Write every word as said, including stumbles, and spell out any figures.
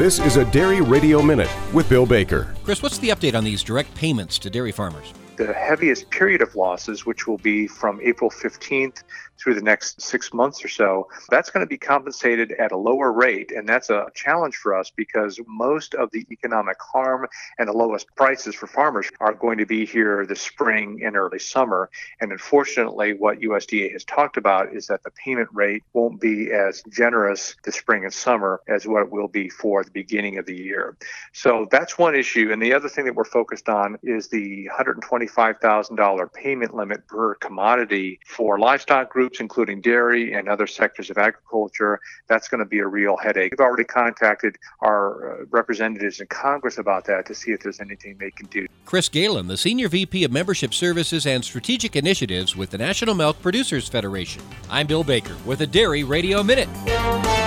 This is a Dairy Radio Minute with Bill Baker. Chris, what's the update on these direct payments to dairy farmers? The heaviest period of losses, which will be from April fifteenth through the next six months or so, that's going to be compensated at a lower rate. And that's a challenge for us because most of the economic harm and the lowest prices for farmers are going to be here this spring and early summer. And unfortunately, what U S D A has talked about is that the payment rate won't be as generous this spring and summer as what it will be for the beginning of the year. So that's one issue. And the other thing that we're focused on is the one hundred twenty-five thousand dollars payment limit per commodity for livestock groups, including dairy and other sectors of agriculture. That's going to be a real headache. We've already contacted our representatives in Congress about that to see if there's anything they can do. Chris Galen, the Senior V P of Membership Services and Strategic Initiatives with the National Milk Producers Federation. I'm Bill Baker with a Dairy Radio Minute.